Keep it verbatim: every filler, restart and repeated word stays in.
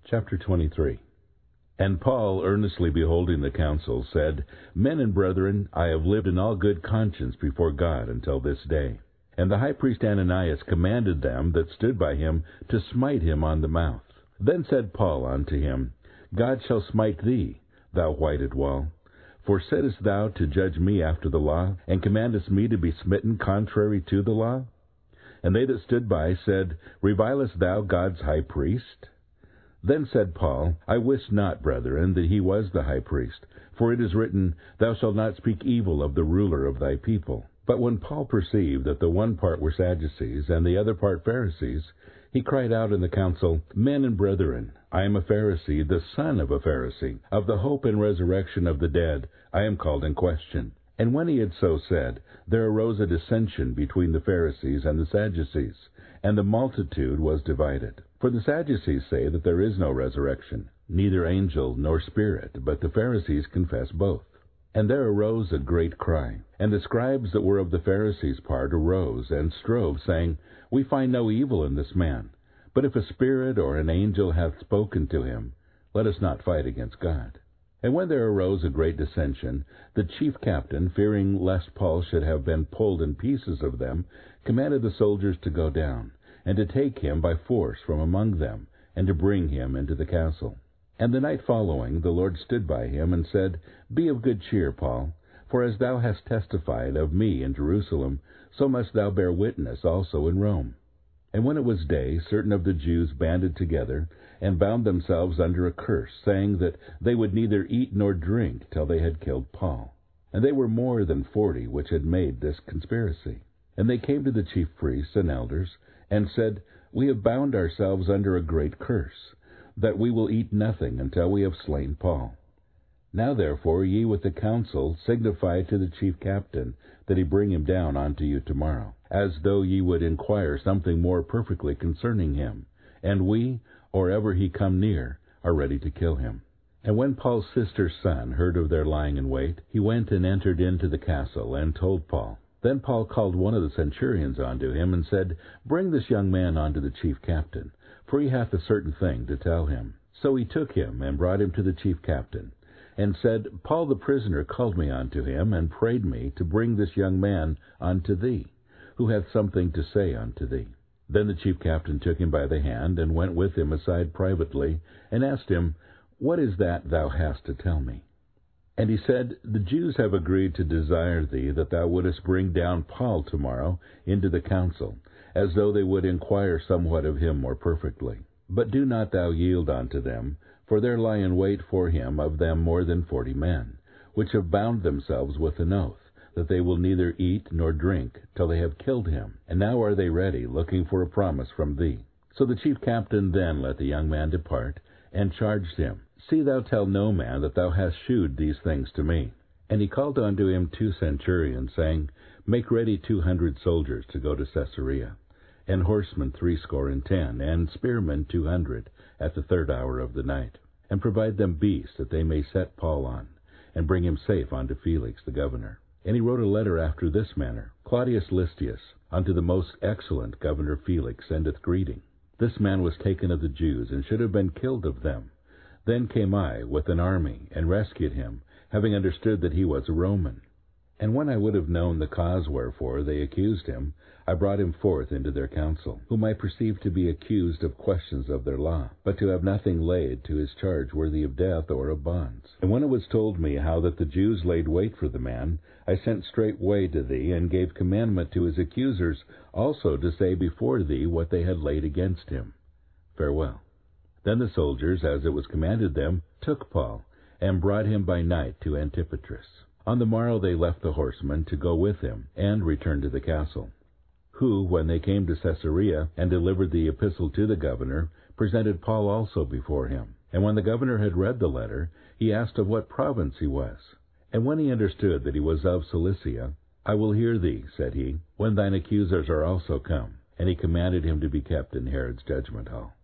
Chapter twenty-three. And Paul, earnestly beholding the council, said, Men and brethren, I have lived in all good conscience before God until this day. And the high priest Ananias commanded them that stood by him to smite him on the mouth. Then said Paul unto him, God shall smite thee, thou whited wall. For sittest thou to judge me after the law, and commandest me to be smitten contrary to the law? And they that stood by said, Revilest thou God's high priest? Then said Paul, I wist not, brethren, that he was the high priest. For it is written, Thou shalt not speak evil of the ruler of thy people. But when Paul perceived that the one part were Sadducees, and the other part Pharisees, he cried out in the council, Men and brethren, I am a Pharisee, the son of a Pharisee. Of the hope and resurrection of the dead I am called in question. And when he had so said, there arose a dissension between the Pharisees and the Sadducees, and the multitude was divided. For the Sadducees say that there is no resurrection, neither angel nor spirit, but the Pharisees confess both. And there arose a great cry. And the scribes that were of the Pharisees' part arose and strove, saying, We find no evil in this man. But if a spirit or an angel hath spoken to him, let us not fight against God. And when there arose a great dissension, the chief captain, fearing lest Paul should have been pulled in pieces of them, commanded the soldiers to go down, and to take him by force from among them, and to bring him into the castle. And the night following the Lord stood by him, and said, Be of good cheer, Paul, for as thou hast testified of me in Jerusalem, so must thou bear witness also in Rome. And when it was day, certain of the Jews banded together, and bound themselves under a curse, saying that they would neither eat nor drink till they had killed Paul. And they were more than forty which had made this conspiracy. And they came to the chief priests and elders, and said, We have bound ourselves under a great curse, that we will eat nothing until we have slain Paul. Now therefore ye with the council signify to the chief captain that he bring him down unto you tomorrow, as though ye would inquire something more perfectly concerning him. And we, or ever he come near, are ready to kill him. And when Paul's sister's son heard of their lying in wait, he went and entered into the castle, and told Paul. Then Paul called one of the centurions unto him, and said, Bring this young man unto the chief captain, for he hath a certain thing to tell him. So he took him, and brought him to the chief captain, and said, Paul the prisoner called me unto him, and prayed me to bring this young man unto thee, who hath something to say unto thee. Then the chief captain took him by the hand, and went with him aside privately, and asked him, What is that thou hast to tell me? And he said, The Jews have agreed to desire thee that thou wouldest bring down Paul tomorrow into the council, as though they would inquire somewhat of him more perfectly. But do not thou yield unto them, for there lie in wait for him of them more than forty men, which have bound themselves with an oath, that they will neither eat nor drink till they have killed him. And now are they ready, looking for a promise from thee. So the chief captain then let the young man depart, and charged him, See thou tell no man that thou hast shewed these things to me. And he called unto him two centurions, saying, Make ready two hundred soldiers to go to Caesarea, and horsemen threescore and ten, and spearmen two hundred, at the third hour of the night. And provide them beasts, that they may set Paul on, and bring him safe unto Felix the governor. And he wrote a letter after this manner, Claudius Lysias, unto the most excellent governor Felix, sendeth greeting. This man was taken of the Jews, and should have been killed of them. Then came I with an army, and rescued him, having understood that he was a Roman. And when I would have known the cause wherefore they accused him, I brought him forth into their council, whom I perceived to be accused of questions of their law, but to have nothing laid to his charge worthy of death or of bonds. And when it was told me how that the Jews laid wait for the man, I sent straightway to thee, and gave commandment to his accusers also to say before thee what they had laid against him. Farewell. Then the soldiers, as it was commanded them, took Paul, and brought him by night to Antipatris. On the morrow they left the horsemen to go with him, and returned to the castle. Who, when they came to Caesarea, and delivered the epistle to the governor, presented Paul also before him. And when the governor had read the letter, he asked of what province he was. And when he understood that he was of Cilicia, I will hear thee, said he, when thine accusers are also come. And he commanded him to be kept in Herod's judgment hall.